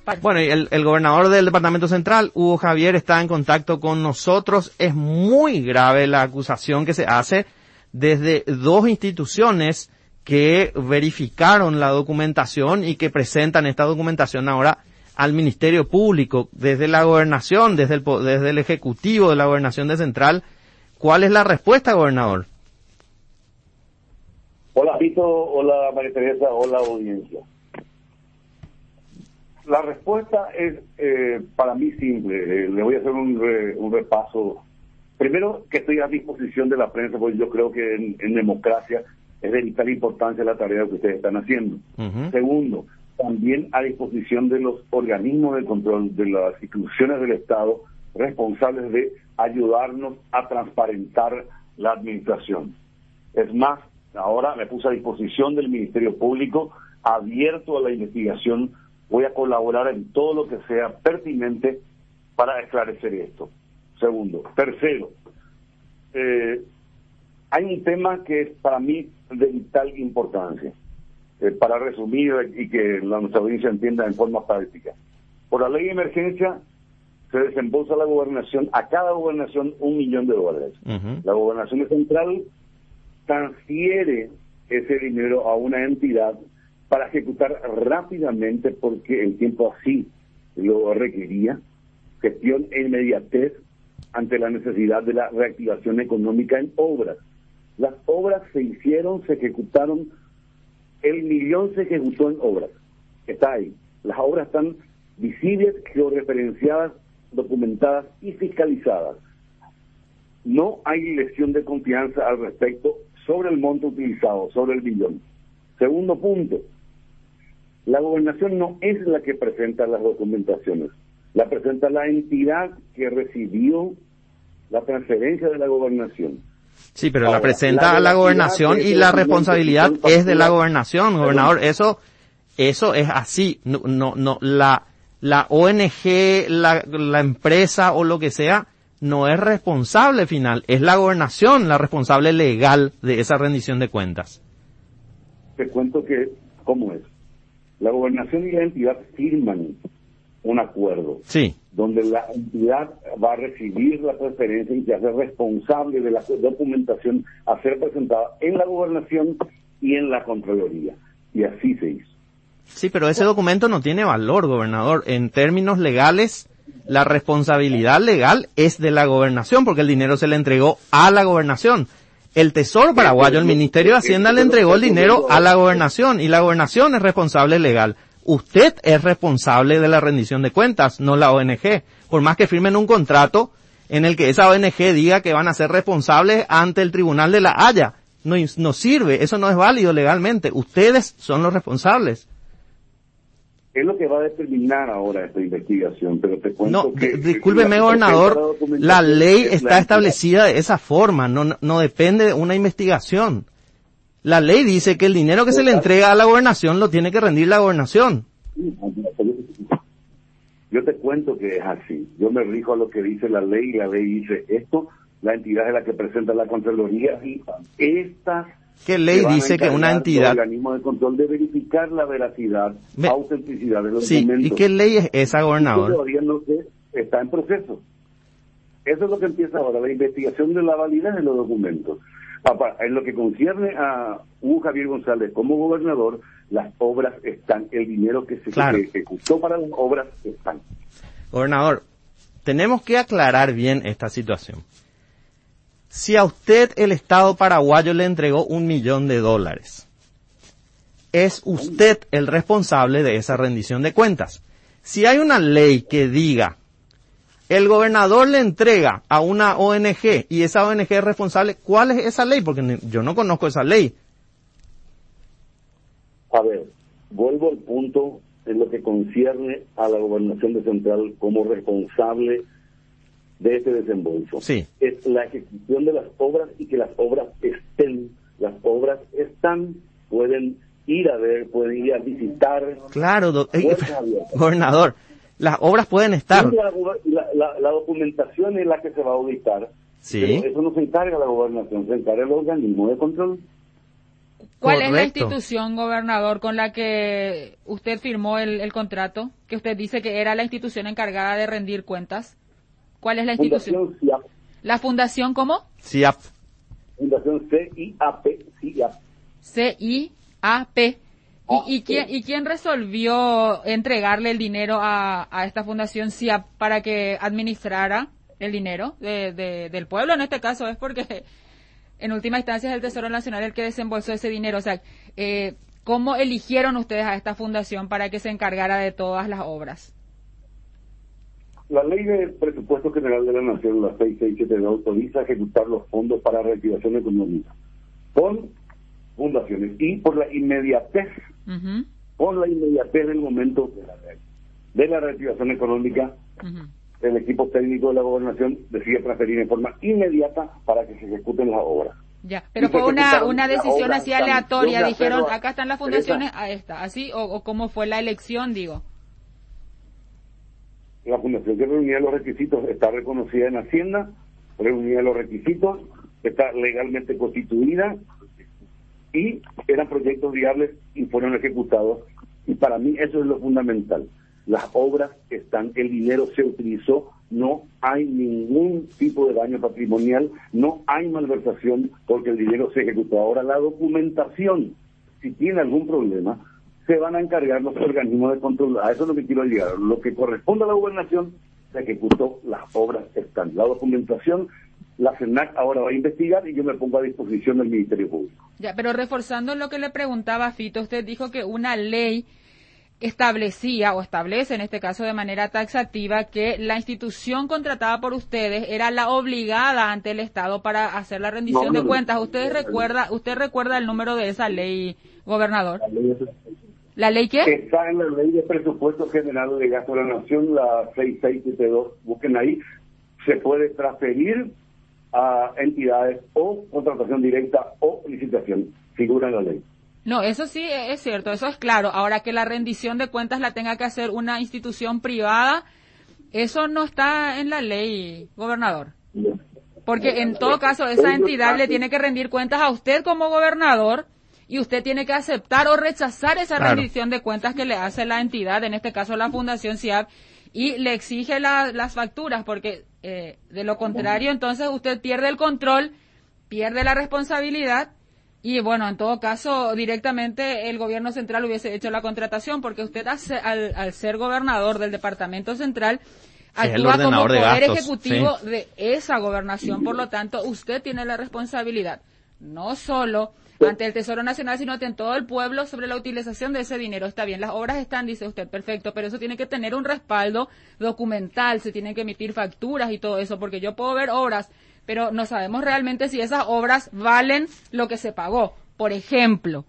Bueno, y el gobernador del Departamento Central, Hugo Javier, está en contacto con nosotros. Es muy grave la acusación que se hace desde dos instituciones que verificaron la documentación y que presentan esta documentación ahora al Ministerio Público, desde la Gobernación, desde el Ejecutivo de la Gobernación de Central. ¿Cuál es la respuesta, gobernador? Hola, Pito, hola, María Teresa, hola, audiencia. La respuesta es, para mí, simple. Le voy a hacer un repaso. Primero, que estoy a disposición de la prensa, porque yo creo que en democracia es de vital importancia la tarea que ustedes están haciendo. Uh-huh. Segundo, también a disposición de los organismos de control, de las instituciones del Estado, responsables de ayudarnos a transparentar la administración. Es más, ahora me puse a disposición del Ministerio Público, abierto a la investigación. Voy a colaborar en todo lo que sea pertinente para esclarecer esto. Segundo. Tercero, hay un tema que es para mí de vital importancia, para resumir y que nuestra audiencia entienda en forma práctica. Por la ley de emergencia se desembolsa a cada gobernación $1 millón. Uh-huh. La gobernación central transfiere ese dinero a una entidad para ejecutar rápidamente, porque el tiempo así lo requería, gestión e inmediatez ante la necesidad de la reactivación económica en obras. Las obras se hicieron, se ejecutaron, $1 millón se ejecutó en obras. Está ahí. Las obras están visibles, georreferenciadas, documentadas y fiscalizadas. No hay lesión de confianza al respecto sobre el monto utilizado, sobre el millón. Segundo punto, la gobernación no es la que presenta las documentaciones, la presenta la entidad que recibió la transferencia de la gobernación. Sí, pero ahora, la presenta a la gobernación y la responsabilidad es de la gobernación, gobernador. Eso es así. No, la ONG, la empresa o lo que sea, no es responsable final. Es la gobernación la responsable legal de esa rendición de cuentas. Te cuento cómo es. La gobernación y la entidad firman un acuerdo, sí, donde la entidad va a recibir la transferencia y se hace responsable de la documentación a ser presentada en la gobernación y en la Contraloría. Y así se hizo. Sí, pero ese documento no tiene valor, gobernador. En términos legales, la responsabilidad legal es de la gobernación, porque el dinero se le entregó a la gobernación. El Tesoro paraguayo, el Ministerio de Hacienda, le entregó el dinero a la gobernación y la gobernación es responsable legal. Usted es responsable de la rendición de cuentas, no la ONG. Por más que firmen un contrato en el que esa ONG diga que van a ser responsables ante el Tribunal de la Haya, no sirve, eso no es válido legalmente. Ustedes son los responsables. Es lo que va a determinar ahora esta investigación, pero te cuento que... Discúlpeme, gobernador, la ley está establecida de esa forma, no depende de una investigación. La ley dice que el dinero que se le entrega a la gobernación lo tiene que rendir la gobernación. Yo te cuento que es así. Yo me rijo a lo que dice la ley y la ley dice esto, la entidad es la que presenta la Contraloría y estas... ¿Qué ley dice que una entidad... El organismo de control de verificar la veracidad, autenticidad de los documentos. ¿Y qué ley es esa, gobernador? Todavía no sé, está en proceso. Eso es lo que empieza ahora, la investigación de la validez de los documentos. En lo que concierne a Hugo Javier González como gobernador, las obras están, el dinero que se ejecutó para las obras están. Gobernador, tenemos que aclarar bien esta situación. Si a usted el Estado paraguayo le entregó $1 millón, es usted el responsable de esa rendición de cuentas. Si hay una ley que diga, el gobernador le entrega a una ONG y esa ONG es responsable, ¿cuál es esa ley? Porque yo no conozco esa ley. A ver, vuelvo al punto en lo que concierne a la gobernación de Central como responsable de este desembolso. Sí. Es la ejecución de las obras y que las obras estén. Las obras están, pueden ir a ver, pueden ir a visitar. Claro, gobernador, las obras pueden estar. La documentación es la que se va a auditar. Sí. Pero eso no se encarga la gobernación, se encarga el organismo de control. ¿Cuál es la Correcto. institución, gobernador, con la que usted firmó el contrato? Que usted dice que era la institución encargada de rendir cuentas. ¿Cuál es la institución? Fundación CIAP, ¿La fundación cómo? CIAP. Fundación CIAP, CIAP. CIAP. ¿Y quién resolvió entregarle el dinero a esta fundación CIAP para que administrara el dinero del pueblo? En este caso es porque en última instancia es el Tesoro Nacional el que desembolsó ese dinero. O sea, ¿cómo eligieron ustedes a esta fundación para que se encargara de todas las obras? La Ley de Presupuesto General de la Nación, la 6672, autoriza ejecutar los fondos para reactivación económica con fundaciones y por la inmediatez, Uh-huh. con la inmediatez del momento de la reactivación económica, Uh-huh. el equipo técnico de la gobernación decide transferir en forma inmediata para que se ejecuten las obras. Ya, pero Y se fue una ejecutaron las decisión obras así aleatoria, también de dijeron, acuerdo a- acá están las fundaciones, a esta, así, o cómo fue la elección, digo. La fundación que reunía los requisitos está reconocida en Hacienda, reunía los requisitos, está legalmente constituida y eran proyectos viables y fueron ejecutados. Y para mí eso es lo fundamental. Las obras están, el dinero se utilizó, no hay ningún tipo de daño patrimonial, no hay malversación porque el dinero se ejecutó. Ahora la documentación, si tiene algún problema, se van a encargar los organismos de control. A eso es lo que quiero llegar. Lo que corresponde a la gobernación, se ejecutó, las obras están. La documentación, la CENAC ahora va a investigar y yo me pongo a disposición del Ministerio Público. Ya, pero reforzando lo que le preguntaba Fito, usted dijo que una ley establecía, o establece en este caso de manera taxativa, que la institución contratada por ustedes era la obligada ante el Estado para hacer la rendición de cuentas. ¿Usted recuerda el número de esa ley, gobernador? ¿La ley qué? Está en la Ley de Presupuesto General de Gasto de la Nación, la 6672, busquen ahí, se puede transferir a entidades o contratación directa o licitación, figura en la ley. No, eso sí es cierto, eso es claro. Ahora que la rendición de cuentas la tenga que hacer una institución privada, eso no está en la ley, gobernador. Porque en todo caso esa entidad le tiene que rendir cuentas a usted como gobernador y usted tiene que aceptar o rechazar esa rendición de cuentas que le hace la entidad, en este caso la Fundación CIAP, y le exige las facturas, porque de lo contrario entonces usted pierde el control, pierde la responsabilidad. Y bueno, en todo caso, directamente el gobierno central hubiese hecho la contratación, porque usted al ser gobernador del departamento central, actúa como poder ejecutivo de esa gobernación. Por lo tanto, usted tiene la responsabilidad, no solo ante el Tesoro Nacional, sino ante todo el pueblo sobre la utilización de ese dinero. Está bien, las obras están, dice usted, perfecto, pero eso tiene que tener un respaldo documental, se tienen que emitir facturas y todo eso, porque yo puedo ver obras, pero no sabemos realmente si esas obras valen lo que se pagó. Por ejemplo.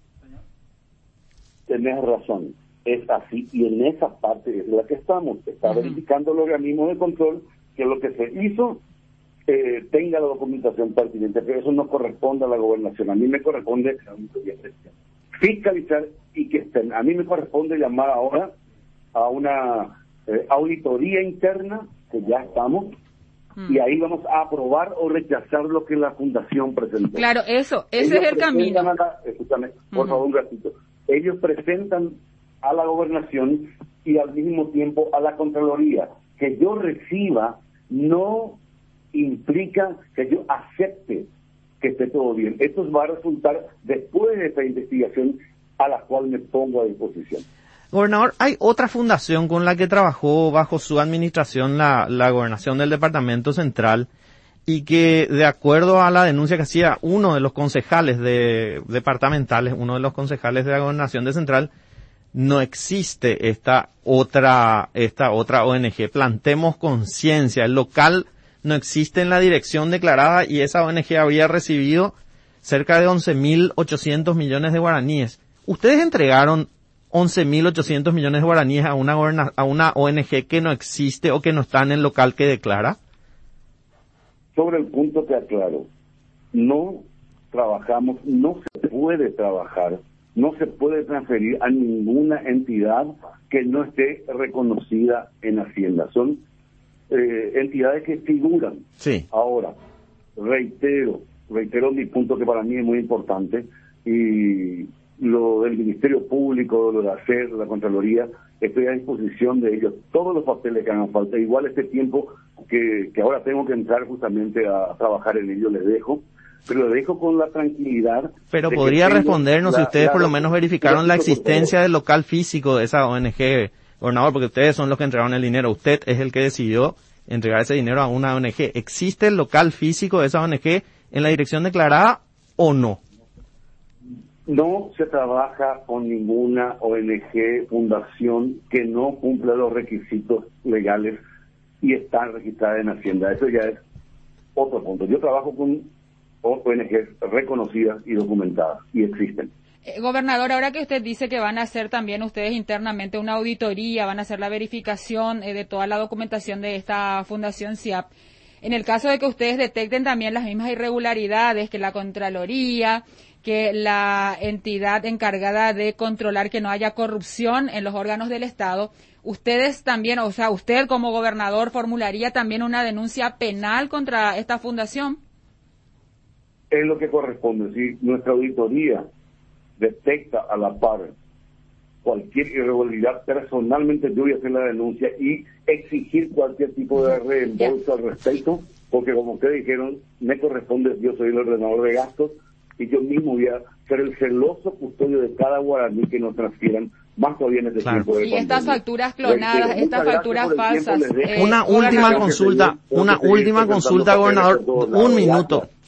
Tenés razón, es así, y en esa parte es la que estamos. Está verificando el organismo de control que lo que se hizo tenga la documentación pertinente, pero eso no corresponde a la gobernación. A mí me corresponde fiscalizar y que estén. A mí me corresponde llamar ahora a una auditoría interna, que ya estamos, y ahí vamos a aprobar o rechazar lo que la fundación presentó. Claro, ese es el camino. Escúchame, por favor, un ratito. Ellos presentan a la gobernación y al mismo tiempo a la Contraloría. Que yo reciba no implica que yo acepte que esté todo bien. Esto va a resultar después de esta investigación a la cual me pongo a disposición. Gobernador, hay otra fundación con la que trabajó bajo su administración la gobernación del Departamento Central y que, de acuerdo a la denuncia que hacía uno de los concejales departamentales, uno de los concejales de la gobernación de Central, no existe esta otra ONG. Plantemos conciencia. El local no existe en la dirección declarada y esa ONG había recibido cerca de 11.800 millones de guaraníes. Ustedes entregaron 11.800 millones de guaraníes a una ONG que no existe o que no está en el local que declara. Sobre el punto que aclaro, no trabajamos, no se puede trabajar, no se puede transferir a ninguna entidad que no esté reconocida en Hacienda. Son entidades que figuran. Sí. Ahora, reitero mi punto que para mí es muy importante, y lo del Ministerio Público, lo de hacer, la Contraloría, estoy a disposición de ellos, todos los papeles que hagan falta, igual este tiempo que ahora tengo que entrar justamente a trabajar en ello, les dejo, pero les dejo con la tranquilidad. Pero podría respondernos si ustedes por lo menos verificaron la existencia del local físico de esa ONG, gobernador, porque ustedes son los que entregaron el dinero, usted es el que decidió entregar ese dinero a una ONG. ¿Existe el local físico de esa ONG en la dirección declarada o no? No se trabaja con ninguna ONG, fundación que no cumpla los requisitos legales y está registrada en Hacienda. Eso ya es otro punto. Yo trabajo con ONGs reconocidas y documentadas y existen. Gobernador, ahora que usted dice que van a hacer también ustedes internamente una auditoría, van a hacer la verificación de toda la documentación de esta Fundación SIAP, en el caso de que ustedes detecten también las mismas irregularidades que la Contraloría, que la entidad encargada de controlar que no haya corrupción en los órganos del Estado, ustedes también, o sea, usted como gobernador formularía también una denuncia penal contra esta fundación. Es lo que corresponde. Si nuestra auditoría detecta a la par cualquier irregularidad, personalmente yo voy a hacer la denuncia y exigir cualquier tipo de reembolso al respecto, porque como ustedes dijeron, me corresponde, yo soy el ordenador de gastos, y yo mismo voy a ser el celoso custodio de cada guaraní que nos transfieran, más todavía en este tiempo de y pandemia. estas facturas clonadas, estas facturas falsas. Una última consulta, gobernador, un minuto.